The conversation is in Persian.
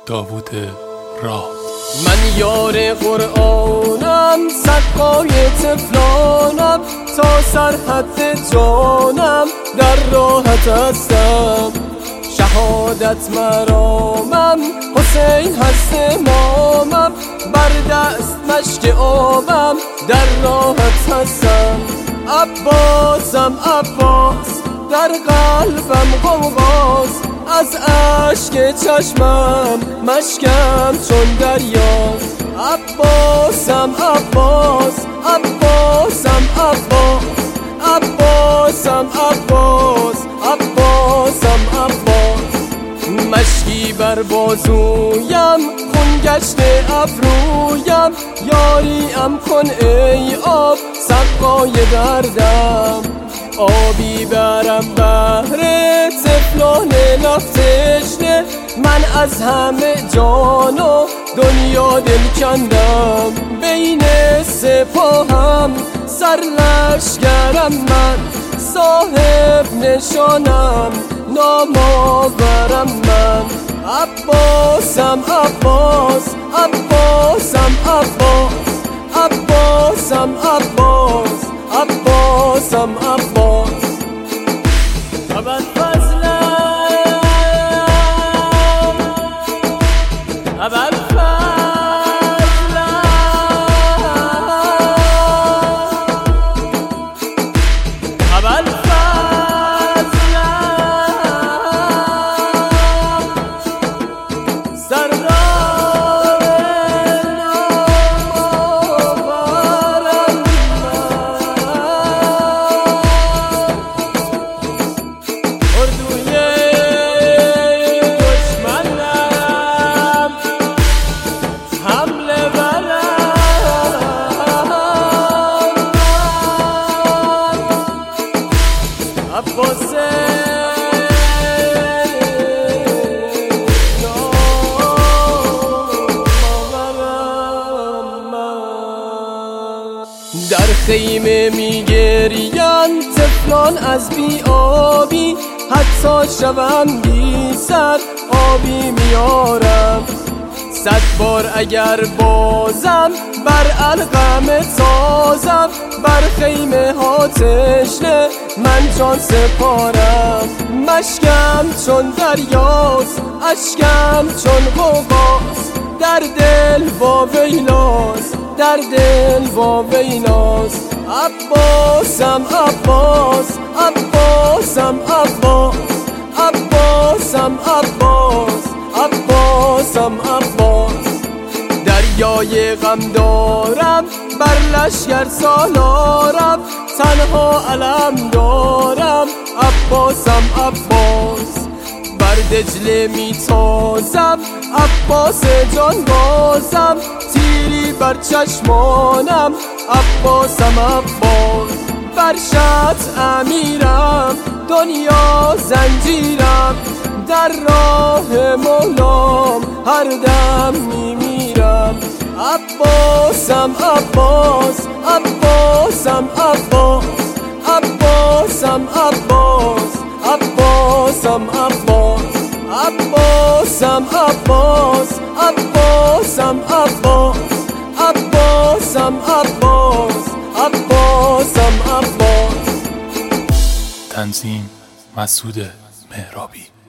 داوود راد. من یار قرآنم، سقای طفلانم، تا سرحد جانم در راحت هستم. شهادت مرامم، حسین هست امامم، بر دست مشک آبم در راحت هستم. عباسم عباس، در قلبم غوغاست، از اشک چشمم مشکم چون دریاست. عباسم عباس، عباسم عباس، عباسم عباس، عباسم عباس. مشکی بر بازویم، خون گشته ابرویم، یاریم کن ای آب سقای دردم. آبی برم بهر طفلان لب تشنه، من از همه جان و دنیا دل کندم. بین سپاهم سرلشکرم من، صاحب نشانم نام آورم من. عباسم عباس، عباسم عباس، عباسم عباس، عباسم عباس. ابوالفضلم، ابوالفضلم، ابوالفضلم. در خیمه میگریان طفلان از بی آبی، حتی شوم بی سر آبی میارم. 100 بار اگر بازم بر علقم تازم، بر خیمه ها تشنه من جان سپارم. مشکم چون دریاست، اشکم چون غوغاست، در دل واویلاست، در دل واویلاست. عباسم عباس، عباسم عباس، عباسم عباس، عباسم عباس. دریای غم دارم، بر لشکر سالارم، تنها علم دارم عباسم عباس. بر دجله میتازم عباس جان بازم، تیری بر چشمانم عباسم عباس. بر شط امیرم، دنیا زنجیرم، در راه مولام هر دم میمیرم. عباسم عباس، عباسم عباس، عباسم عباس، عباسم عباس. عباسم عباس، عباسم عباس، عباسم عباس، عباسم عباس. تنظیم مسعود مهرابی.